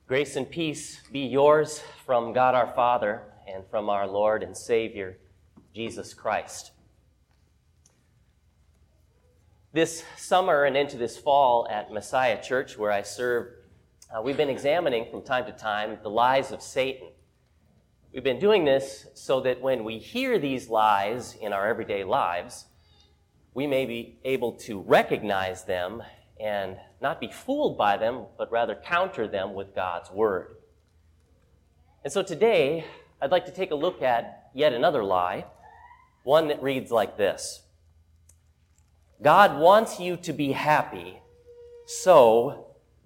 Grace and peace be yours from God our Father and from our Lord and Savior, Jesus Christ. This summer and into this fall at Messiah Church, where I serve, we've been examining from time to time the lies of Satan. We've been doing this so that when we hear these lies in our everyday lives, we may be able to recognize them and not be fooled by them, but rather counter them with God's Word. And so today, I'd like to take a look at yet another lie, one that reads like this: God wants you to be happy, so ...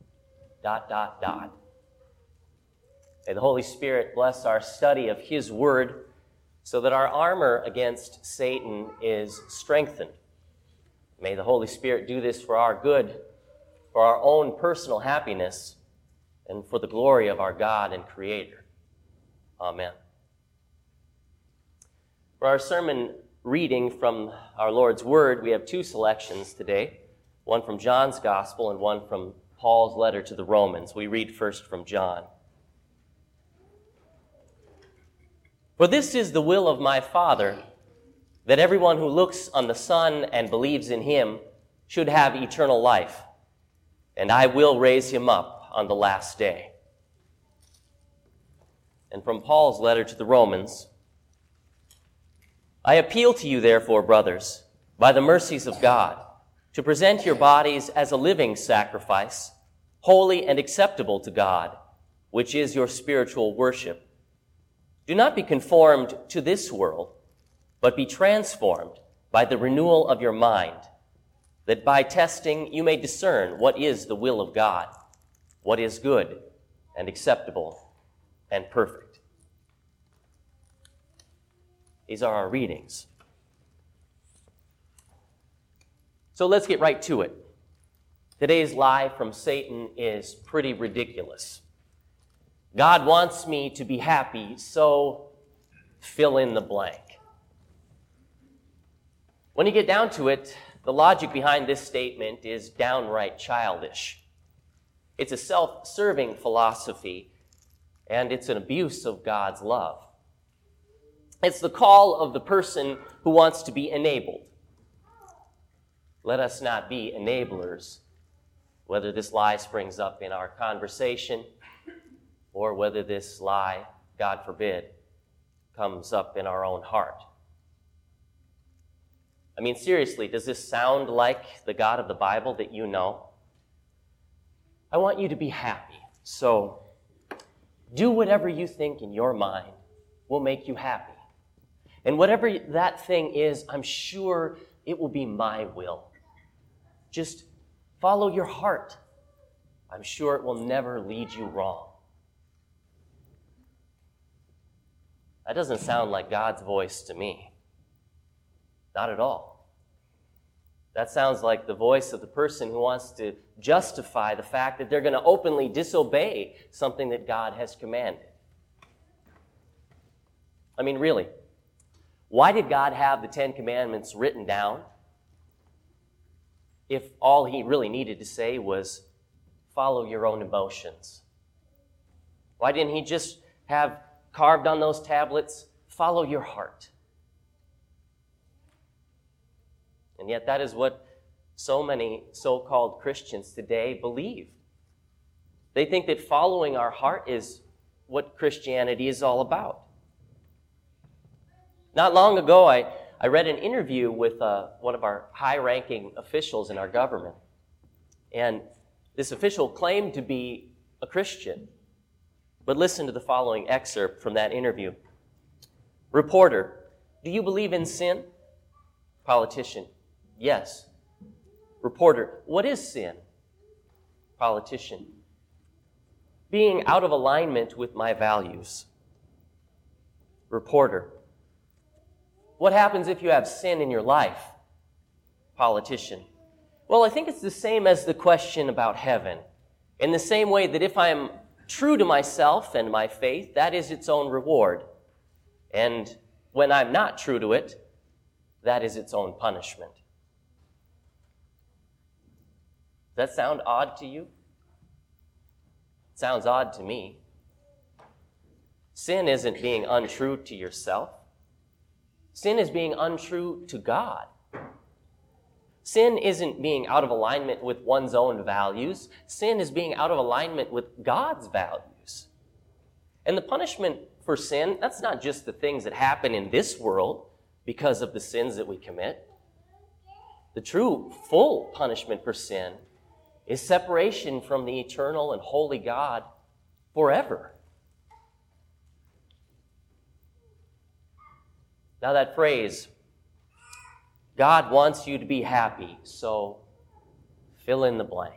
May the Holy Spirit bless our study of His Word so that our armor against Satan is strengthened. May the Holy Spirit do this for our good, for our own personal happiness, and for the glory of our God and Creator. Amen. For our sermon reading from our Lord's Word, we have two selections today, one from John's Gospel and one from Paul's letter to the Romans. We read first from John. For this is the will of my Father, that everyone who looks on the Son and believes in Him should have eternal life, and I will raise him up on the last day. And from Paul's letter to the Romans, I appeal to you, therefore, brothers, by the mercies of God, to present your bodies as a living sacrifice, holy and acceptable to God, which is your spiritual worship. Do not be conformed to this world, but be transformed by the renewal of your mind, that by testing you may discern what is the will of God, what is good and acceptable and perfect. These are our readings. So let's get right to it. Today's lie from Satan is pretty ridiculous. God wants me to be happy, so fill in the blank. When you get down to it, the logic behind this statement is downright childish. It's a self-serving philosophy, and it's an abuse of God's love. It's the call of the person who wants to be enabled. Let us not be enablers, whether this lie springs up in our conversation or whether this lie, God forbid, comes up in our own heart. I mean, seriously, does this sound like the God of the Bible that you know? I want you to be happy, so do whatever you think in your mind will make you happy. And whatever that thing is, I'm sure it will be my will. Just follow your heart. I'm sure it will never lead you wrong. That doesn't sound like God's voice to me. Not at all. That sounds like the voice of the person who wants to justify the fact that they're going to openly disobey something that God has commanded. I mean, really, why did God have the Ten Commandments written down if all He really needed to say was, follow your own emotions? Why didn't He just have carved on those tablets, follow your heart? And yet that is what so many so-called Christians today believe. They think that following our heart is what Christianity is all about. Not long ago, I read an interview with one of our high-ranking officials in our government. And this official claimed to be a Christian. But listen to the following excerpt from that interview. Reporter, do you believe in sin? Politician, yes. Reporter, what is sin? Politician, being out of alignment with my values. Reporter, what happens if you have sin in your life? Politician, well, I think it's the same as the question about heaven. In the same way that if I am true to myself and my faith, that is its own reward. And when I'm not true to it, that is its own punishment. Does that sound odd to you? Sounds odd to me. Sin isn't being untrue to yourself. Sin is being untrue to God. Sin isn't being out of alignment with one's own values. Sin is being out of alignment with God's values. And the punishment for sin, that's not just the things that happen in this world because of the sins that we commit. The true, full punishment for sin is separation from the eternal and holy God forever. Now that phrase, God wants you to be happy, so fill in the blank.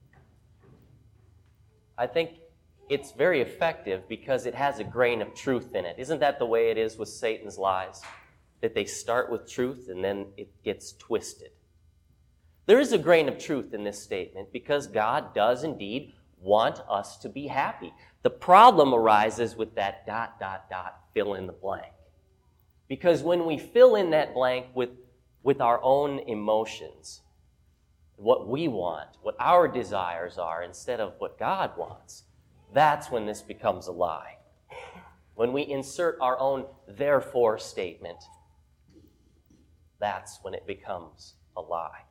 I think it's very effective because it has a grain of truth in it. Isn't that the way it is with Satan's lies? That they start with truth and then it gets twisted. There is a grain of truth in this statement because God does indeed want us to be happy. The problem arises with that ... fill in the blank. Because when we fill in that blank with our own emotions, what we want, what our desires are, instead of what God wants, that's when this becomes a lie. When we insert our own therefore statement, that's when it becomes a lie.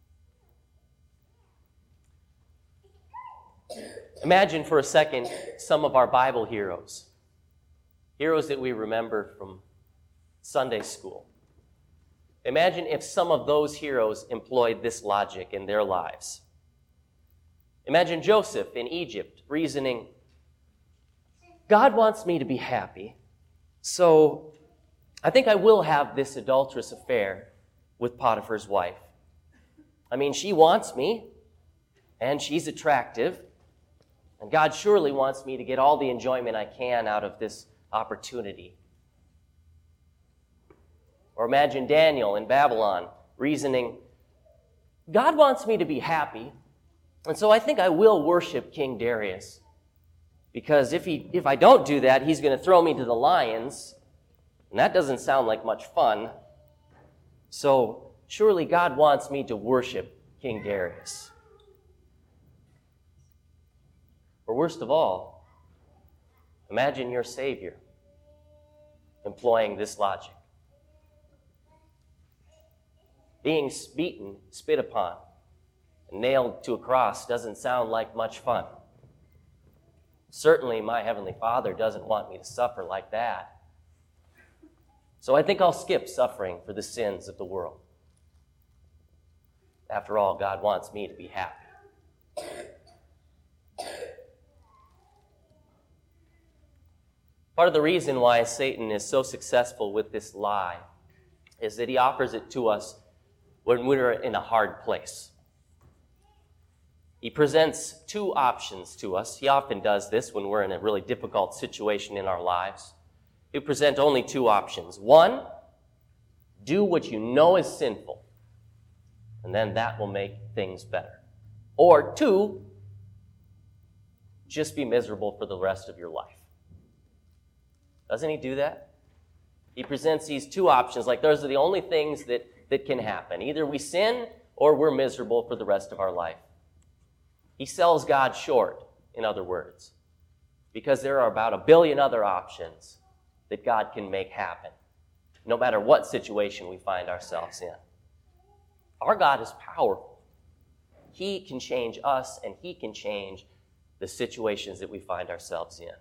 Imagine for a second some of our Bible heroes that we remember from Sunday school. Imagine if some of those heroes employed this logic in their lives. Imagine Joseph in Egypt reasoning, God wants me to be happy, so I think I will have this adulterous affair with Potiphar's wife. I mean, she wants me, and she's attractive, and God surely wants me to get all the enjoyment I can out of this opportunity. Or imagine Daniel in Babylon reasoning, God wants me to be happy, and so I think I will worship King Darius. Because if I don't do that, he's going to throw me to the lions, and that doesn't sound like much fun. So surely God wants me to worship King Darius. Or worst of all, imagine your Savior employing this logic. Being beaten, spit upon, and nailed to a cross doesn't sound like much fun. Certainly my Heavenly Father doesn't want me to suffer like that. So I think I'll skip suffering for the sins of the world. After all, God wants me to be happy. Part of the reason why Satan is so successful with this lie is that he offers it to us when we're in a hard place. He presents two options to us. He often does this when we're in a really difficult situation in our lives. He'll present only two options. One, do what you know is sinful, and then that will make things better. Or two, just be miserable for the rest of your life. Doesn't he do that? He presents these two options like those are the only things that can happen. Either we sin or we're miserable for the rest of our life. He sells God short, in other words, because there are about 1 billion other options that God can make happen, no matter what situation we find ourselves in. Our God is powerful. He can change us, and he can change the situations that we find ourselves in.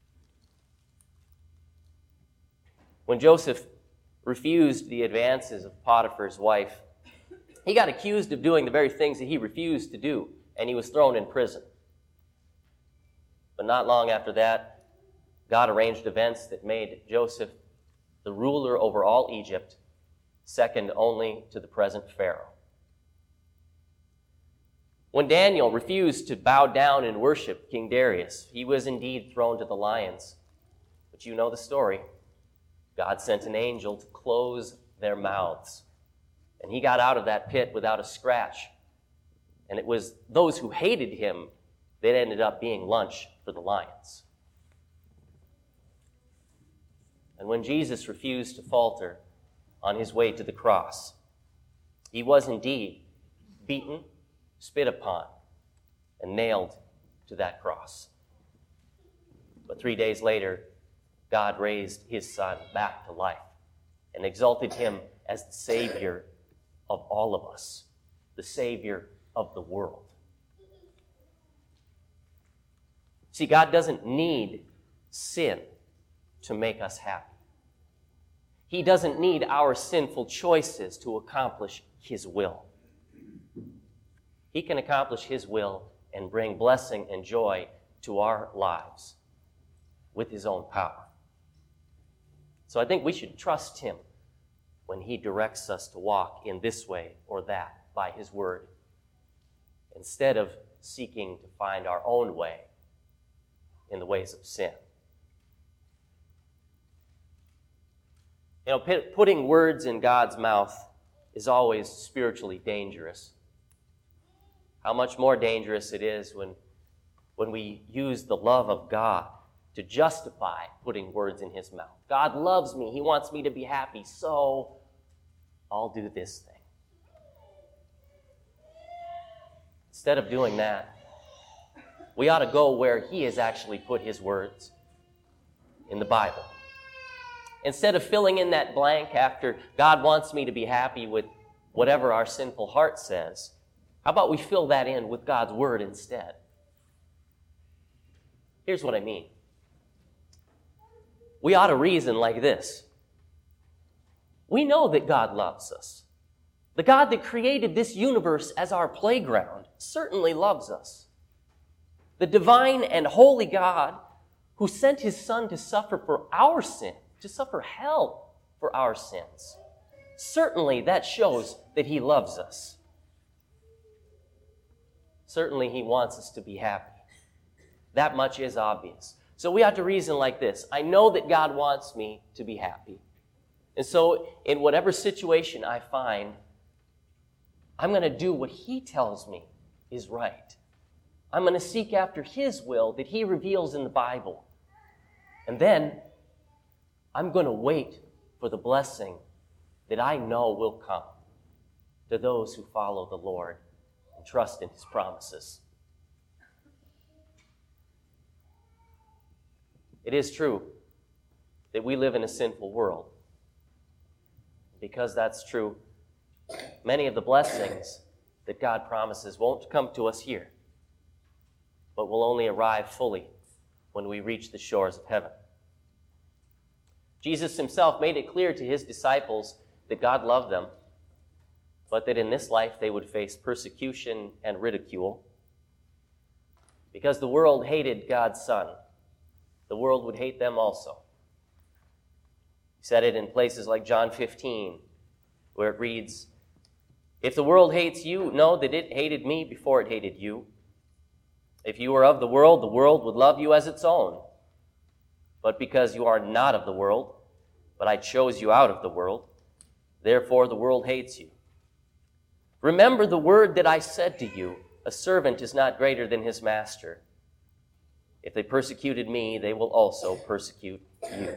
When Joseph refused the advances of Potiphar's wife, he got accused of doing the very things that he refused to do, and he was thrown in prison. But not long after that, God arranged events that made Joseph the ruler over all Egypt, second only to the present Pharaoh. When Daniel refused to bow down and worship King Darius, he was indeed thrown to the lions. But you know the story. God sent an angel to close their mouths, and he got out of that pit without a scratch. And it was those who hated him that ended up being lunch for the lions. And when Jesus refused to falter on his way to the cross, he was indeed beaten, spit upon, and nailed to that cross. But 3 days later, God raised his Son back to life and exalted him as the Savior of all of us, the Savior of the world. See, God doesn't need sin to make us happy. He doesn't need our sinful choices to accomplish his will. He can accomplish his will and bring blessing and joy to our lives with his own power. So I think we should trust him when he directs us to walk in this way or that by his word, instead of seeking to find our own way in the ways of sin. You know, putting words in God's mouth is always spiritually dangerous. How much more dangerous it is when we use the love of God to justify putting words in his mouth. God loves me. He wants me to be happy, so I'll do this thing. Instead of doing that, we ought to go where he has actually put his words in the Bible. Instead of filling in that blank after God wants me to be happy with whatever our sinful heart says, how about we fill that in with God's word instead? Here's what I mean. We ought to reason like this. We know that God loves us. The God that created this universe as our playground certainly loves us. The divine and holy God who sent his Son to suffer for our sin, to suffer hell for our sins. Certainly that shows that he loves us. Certainly he wants us to be happy. That much is obvious. So we ought to reason like this. I know that God wants me to be happy. And so in whatever situation I find, I'm going to do what he tells me is right. I'm going to seek after his will that he reveals in the Bible. And then I'm going to wait for the blessing that I know will come to those who follow the Lord and trust in his promises. It is true that we live in a sinful world. Because that's true, many of the blessings that God promises won't come to us here, but will only arrive fully when we reach the shores of heaven. Jesus himself made it clear to his disciples that God loved them, but that in this life they would face persecution and ridicule. Because the world hated God's Son, the world would hate them also. He said it in places like John 15, where it reads, "If the world hates you, know that it hated me before it hated you. If you were of the world would love you as its own. But because you are not of the world, but I chose you out of the world, therefore the world hates you. Remember the word that I said to you, a servant is not greater than his master. If they persecuted me, they will also persecute you."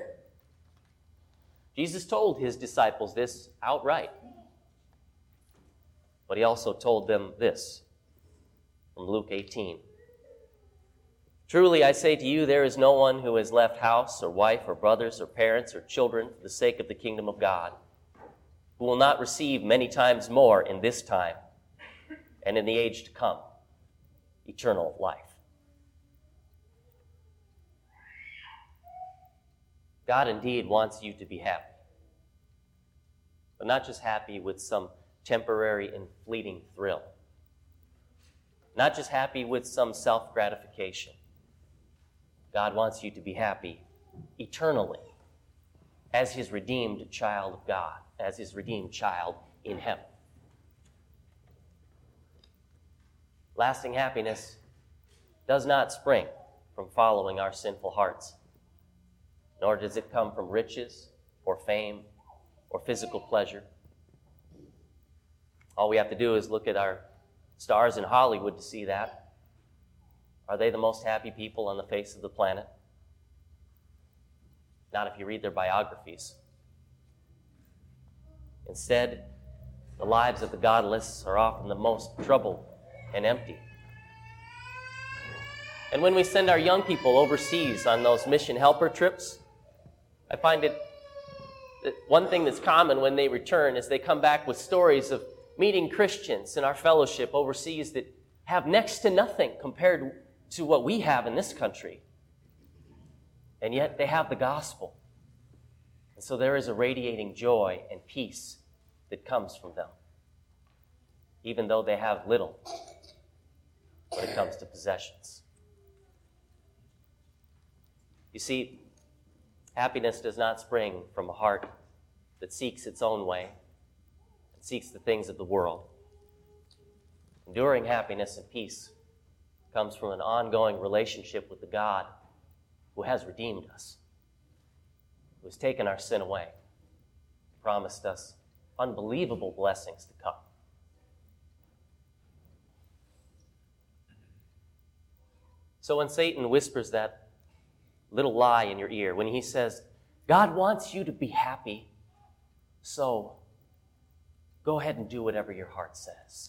Jesus told his disciples this outright. But he also told them this from Luke 18. "Truly I say to you, there is no one who has left house or wife or brothers or parents or children for the sake of the kingdom of God, who will not receive many times more in this time and in the age to come eternal life." God indeed wants you to be happy, but not just happy with some temporary and fleeting thrill, not just happy with some self-gratification. God wants you to be happy eternally as his redeemed child of God, as his redeemed child in heaven. Lasting happiness does not spring from following our sinful hearts, nor does it come from riches or fame or physical pleasure. All we have to do is look at our stars in Hollywood to see that. Are they the most happy people on the face of the planet? Not if you read their biographies. Instead, the lives of the godless are often the most troubled and empty. And when we send our young people overseas on those mission helper trips, I find it that one thing that's common when they return is they come back with stories of meeting Christians in our fellowship overseas that have next to nothing compared to what we have in this country. And yet they have the gospel. And so there is a radiating joy and peace that comes from them, even though they have little when it comes to possessions. You see, happiness does not spring from a heart that seeks its own way and seeks the things of the world. Enduring happiness and peace comes from an ongoing relationship with the God who has redeemed us, who has taken our sin away, promised us unbelievable blessings to come. So when Satan whispers that little lie in your ear, when he says, God wants you to be happy, so go ahead and do whatever your heart says.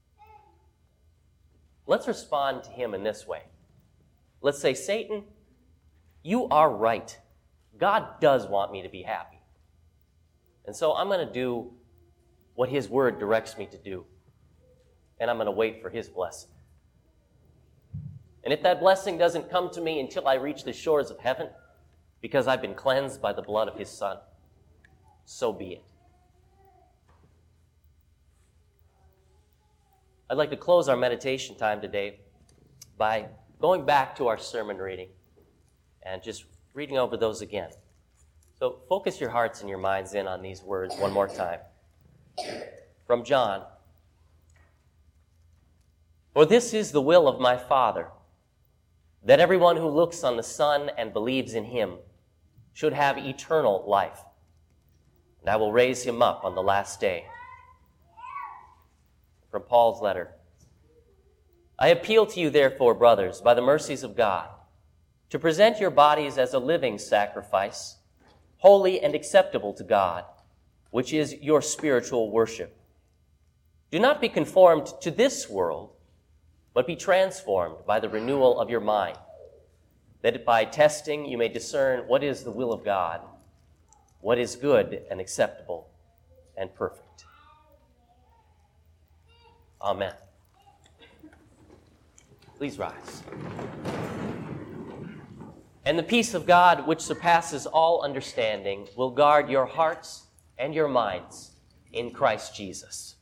Let's respond to him in this way. Let's say, Satan, you are right. God does want me to be happy. And so I'm going to do what his word directs me to do. And I'm going to wait for his blessing. And if that blessing doesn't come to me until I reach the shores of heaven, because I've been cleansed by the blood of his Son, so be it. I'd like to close our meditation time today by going back to our sermon reading and just reading over those again. So focus your hearts and your minds in on these words one more time. From John. For this is the will of my Father, that everyone who looks on the Son and believes in him should have eternal life, and I will raise him up on the last day. From Paul's letter. I appeal to you, therefore, brothers, by the mercies of God, to present your bodies as a living sacrifice, holy and acceptable to God, which is your spiritual worship. Do not be conformed to this world, but be transformed by the renewal of your mind, that by testing you may discern what is the will of God, what is good and acceptable and perfect. Amen. Please rise. And the peace of God, which surpasses all understanding, will guard your hearts and your minds in Christ Jesus.